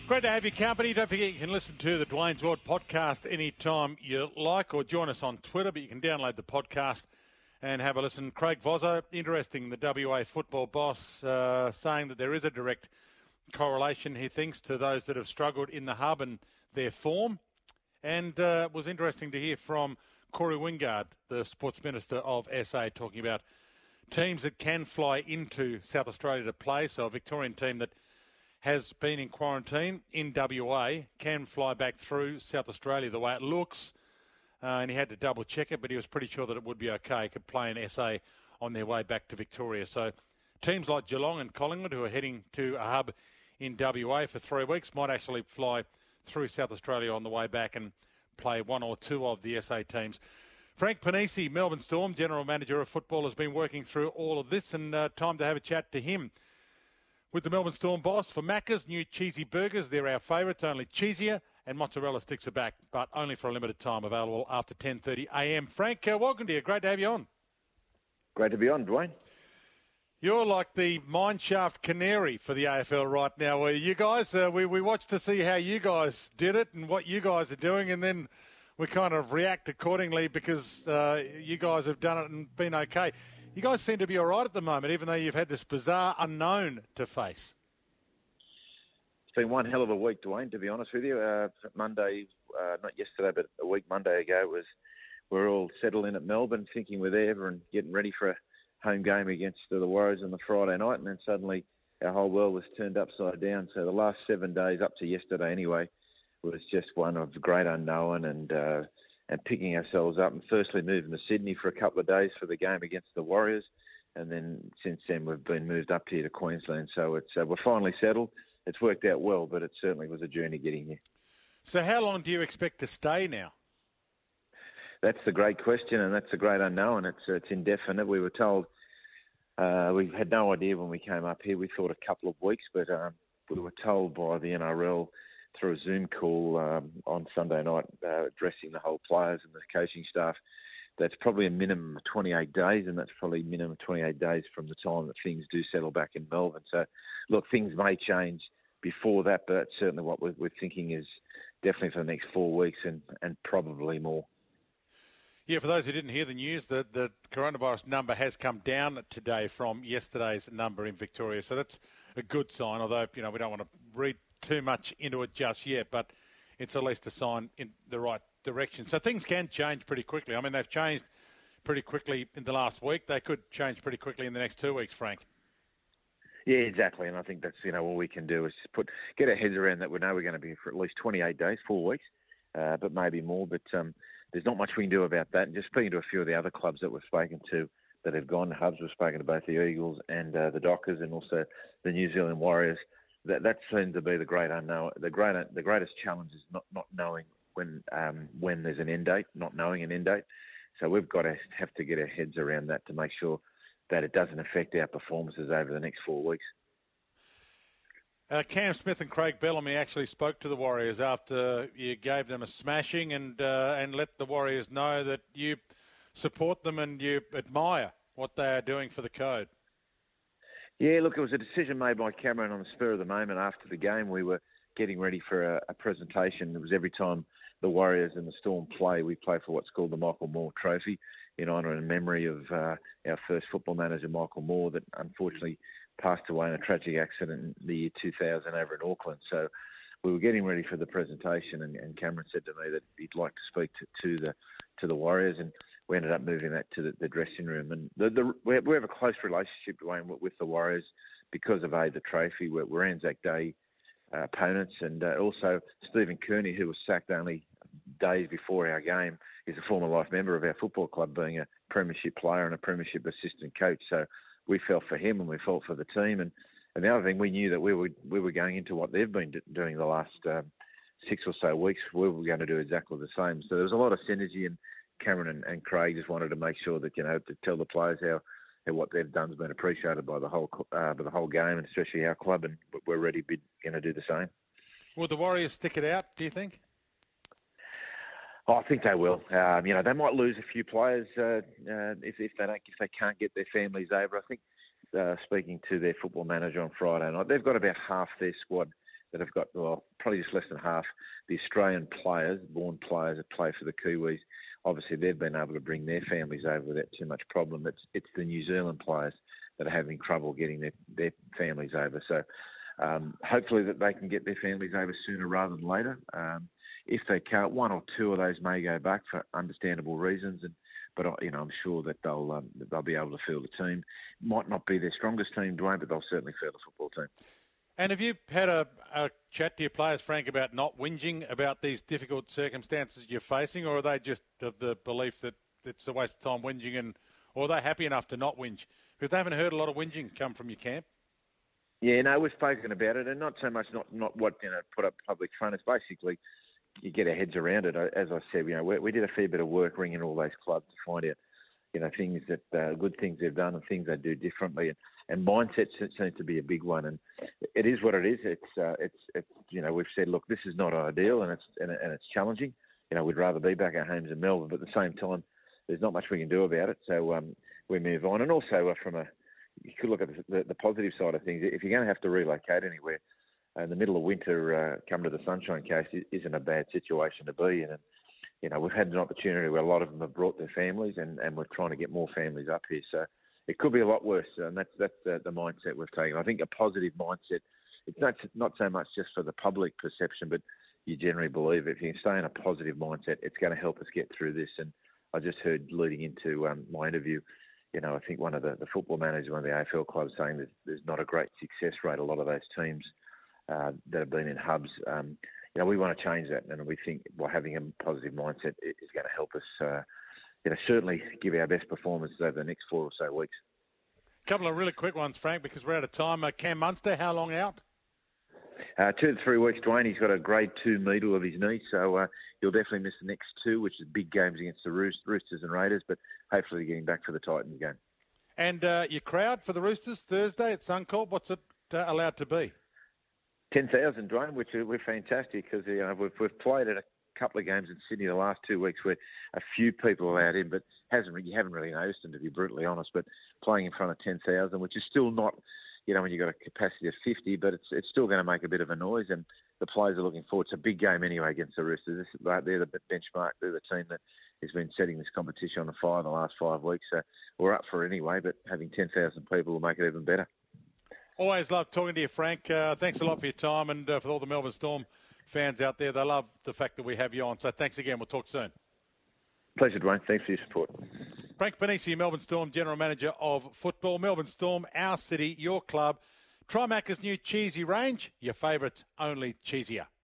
Great to have your company. Don't forget you can listen to the Dwayne's World podcast anytime you like, or join us on Twitter, but you can download the podcast and have a listen. Craig Vozzo, interesting, the WA football boss, saying that there is a direct correlation, he thinks, to those that have struggled in the hub and their form. And it was interesting to hear from Corey Wingard, the Sports Minister of SA, talking about teams that can fly into South Australia to play. So a Victorian team that has been in quarantine in WA can fly back through South Australia the way it looks. And he had to double check it, but he was pretty sure that it would be okay. He could play in SA on their way back to Victoria. So teams like Geelong and Collingwood, who are heading to a hub in WA for 3 weeks, might actually fly through South Australia on the way back and play one or two of the SA teams. Frank Panisi, Melbourne Storm, General Manager of Football, has been working through all of this, and time to have a chat to him. With the Melbourne Storm boss, for Macca's new cheesy burgers, they're our favourites, only cheesier, and mozzarella sticks are back, but only for a limited time, available after 10:30 a.m. Frank, welcome to you. Great to have you on. Great to be on, Dwayne. You're like the mineshaft canary for the AFL right now. You guys, we watched to see how you guys did it and what you guys are doing, and then we kind of react accordingly because you guys have done it and been okay. You guys seem to be all right at the moment, even though you've had this bizarre unknown to face. It's been one hell of a week, Dwayne, to be honest with you. Monday, not yesterday, but a week Monday ago, we're all settled in at Melbourne, thinking we're there and getting ready for a home game against the Warriors on the Friday night, and then suddenly our whole world was turned upside down. So the last 7 days, up to yesterday anyway, was just one of great unknown and picking ourselves up, and firstly moving to Sydney for a couple of days for the game against the Warriors, and then since then we've been moved up here to Queensland. So it's we're finally settled. It's worked out well, but it certainly was a journey getting here. So how long do you expect to stay now? That's the great question, and that's the great unknown. It's indefinite. We were told, we had no idea when we came up here. We thought a couple of weeks, but we were told by the NRL through a Zoom call on Sunday night, addressing the whole players and the coaching staff, that's probably a minimum of 28 days, and that's probably minimum 28 days from the time that things do settle back in Melbourne. So, look, things may change before that, but that's certainly what we're thinking is definitely for the next 4 weeks and probably more. Yeah, for those who didn't hear the news, the coronavirus number has come down today from yesterday's number in Victoria. So that's a good sign, although, we don't want to read too much into it just yet, but it's at least a sign in the right direction. So things can change pretty quickly. I mean, they've changed pretty quickly in the last week. They could change pretty quickly in the next 2 weeks, Frank. Yeah, exactly. And I think that's, all we can do is get our heads around that. We know we're going to be for at least 28 days, 4 weeks, but maybe more. But there's not much we can do about that. And just speaking to a few of the other clubs that we've spoken to that have gone to hubs, we've spoken to both the Eagles and the Dockers and also the New Zealand Warriors. That seems to be the great unknown. The greatest challenge is not knowing when there's an end date, not knowing an end date. So we've got to have to get our heads around that to make sure that it doesn't affect our performances over the next 4 weeks. Cam Smith and Craig Bellamy actually spoke to the Warriors after you gave them a smashing and let the Warriors know that you support them and you admire what they are doing for the code. Yeah, look, it was a decision made by Cameron on the spur of the moment after the game. We were getting ready for a presentation. It was every time the Warriors and the Storm play, we play for what's called the Michael Moore Trophy in honour and memory of our first football manager, Michael Moore, that unfortunately passed away in a tragic accident in the year 2000 over in Auckland. So we were getting ready for the presentation, and Cameron said to me that he'd like to speak to the Warriors, and we ended up moving that to the dressing room. And we have a close relationship, Dwayne, with the Warriors because of the trophy. We're Anzac Day opponents, and also Stephen Kearney, who was sacked only days before our game, is a former life member of our football club, being a premiership player and a premiership assistant coach. So we felt for him and we felt for the team. And the other thing, we knew that we were going into what they've been doing the last 6 or so weeks. We were going to do exactly the same. So there was a lot of synergy, and Cameron and Craig just wanted to make sure that, to tell the players how what they've done has been appreciated by the whole game, and especially our club, and we're ready going to do the same. Will the Warriors stick it out, do you think? I think they will. They might lose a few players if they can't get their families over. I think speaking to their football manager on Friday night, they've got about half their squad that have got probably just less than half the Australian players, born players that play for the Kiwis. Obviously, they've been able to bring their families over without too much problem. It's the New Zealand players that are having trouble getting their families over. So hopefully that they can get their families over sooner rather than later. If they can't, one or two of those may go back for understandable reasons. But I'm sure that they'll be able to field a team. Might not be their strongest team, Dwayne, but they'll certainly field a football team. And have you had a chat to your players, Frank, about not whinging about these difficult circumstances you're facing, or are they just of the belief that it's a waste of time whinging, or are they happy enough to not whinge? Because they haven't heard a lot of whinging come from your camp. Yeah, no, we've spoken about it, and not so much not what put up public front. It's basically you get our heads around it. As I said, we did a fair bit of work ringing all those clubs to find out, things that good things they've done and things they do differently, and mindset seems to be a big one. And it is what it is. It's we've said, look, this is not ideal, and it's challenging. We'd rather be back at homes in Melbourne, but at the same time, there's not much we can do about it. So we move on. And also you could look at the positive side of things. If you're going to have to relocate anywhere, in the middle of winter, come to the Sunshine Coast isn't a bad situation to be in. And, we've had an opportunity where a lot of them have brought their families, and we're trying to get more families up here. So it could be a lot worse, and that's the mindset we've taken. I think a positive mindset, it's not so much just for the public perception, but you generally believe if you can stay in a positive mindset, it's going to help us get through this. And I just heard leading into my interview, I think one of the football managers, one of the AFL clubs, saying that there's not a great success rate. A lot of those teams that have been in hubs, we want to change that, and we think by having a positive mindset is going to help us, certainly give our best performances over the next 4 or so weeks. A couple of really quick ones, Frank, because we're out of time. Cam Munster, how long out? 2 to 3 weeks, Dwayne. He's got a grade 2 medial of his knee, so he'll definitely miss the next 2, which is big games against the Roosters and Raiders, but hopefully getting back for the Titans game. And your crowd for the Roosters Thursday at Suncorp, what's it allowed to be? 10,000, Dwayne, which we're fantastic because we've played at a couple of games in Sydney the last 2 weeks where a few people allowed in, but you haven't really noticed them, to be brutally honest. But playing in front of 10,000, which is still not, when you've got a capacity of 50, but it's still going to make a bit of a noise, and the players are looking forward. It's a big game anyway against the Roosters. They're the benchmark. They're the team that has been setting this competition on fire the last 5 weeks. So we're up for it anyway, but having 10,000 people will make it even better. Always love talking to you, Frank. Thanks a lot for your time, and for all the Melbourne Storm fans out there, they love the fact that we have you on. So thanks again. We'll talk soon. Pleasure, Dwayne. Thanks for your support. Frank Panisi, Melbourne Storm General Manager of Football. Melbourne Storm, our city, your club. Try Macca's new cheesy range. Your favourites, only cheesier.